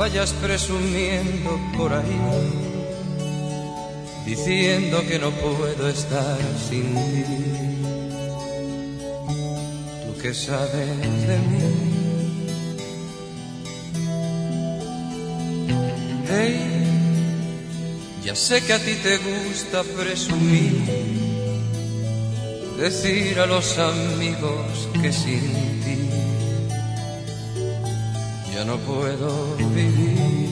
vayas presumiendo por ahí, diciendo que no puedo estar sin ti. Tú que sabes de mí. Hey, ya sé que a ti te gusta presumir, decir a los amigos que sin ti ya no puedo vivir.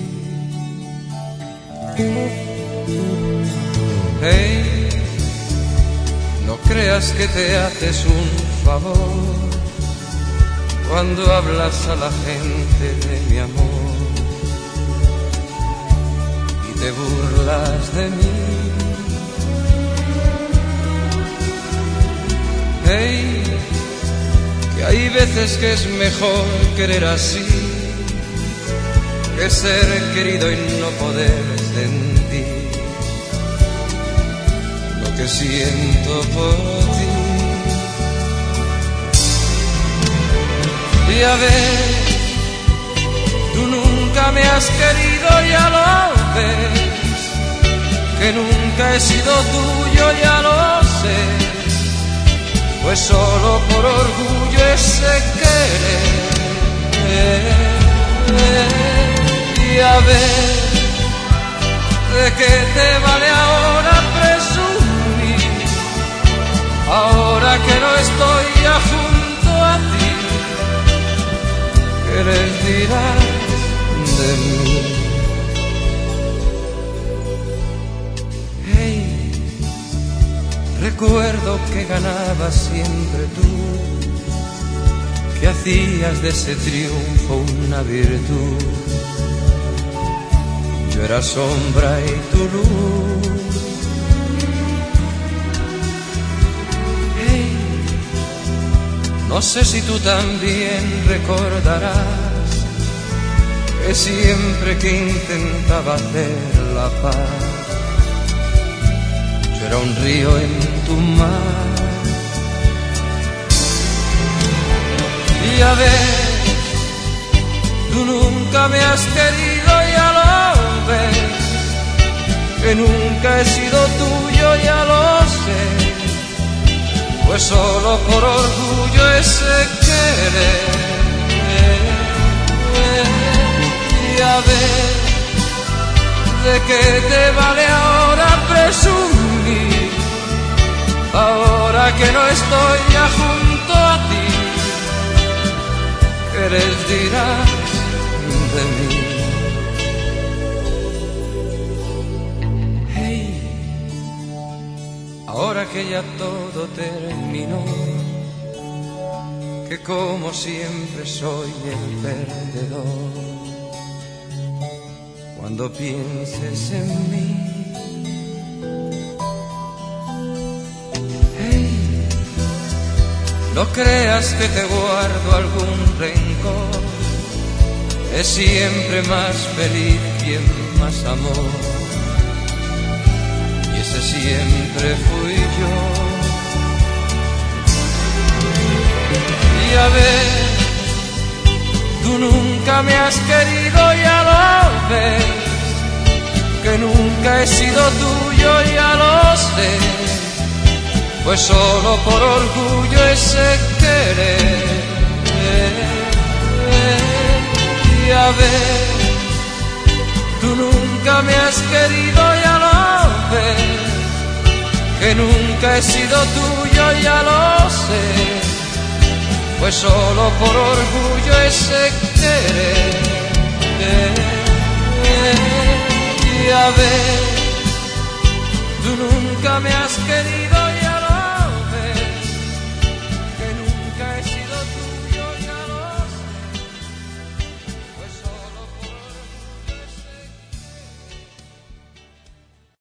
Hey, no creas que te haces un favor cuando hablas a la gente de mi amor y te burlas de mí. Hey, que hay veces que es mejor querer así que ser querido y no poder sentir lo que siento por ti. Y a ver, tú nunca me has querido, ya lo ves, que nunca he sido tuyo, ya lo sé, pues solo por orgullo ese querer. Y a ver, ¿de qué te vale ahora presumir? Ahora que no estoy ya junto a ti, ¿qué les dirás de mí? Hey, recuerdo que ganabas siempre tú, que hacías de ese triunfo una virtud. Yo era sombra y tu luz. Hey, no sé si tú también recordarás que siempre que intentaba hacer la paz, yo era un río en tu mar. Y a ver, tú nunca me has querido, ya lo ves, que nunca he sido tuyo, ya lo sé, pues solo por orgullo ese querer. Y a ver, ¿de qué te vale ahora presumir? Ahora que no estoy ya junto a ti, ¿qué les dirás de mí? Hey, ahora que ya todo terminó, que como siempre soy el perdedor, cuando pienses en mí. No creas que te guardo algún rencor, es siempre más feliz quien más amó, y ese siempre fui yo. Y a ver, tú nunca me has querido, ya lo ves, que nunca he sido tuyo, ya lo sé, pues solo por orgullo ese querer. Y a ver, tú nunca me has querido, ya lo ves, que nunca he sido tuyo, ya lo sé, pues solo por orgullo ese querer. Y a ver, tú nunca me has querido,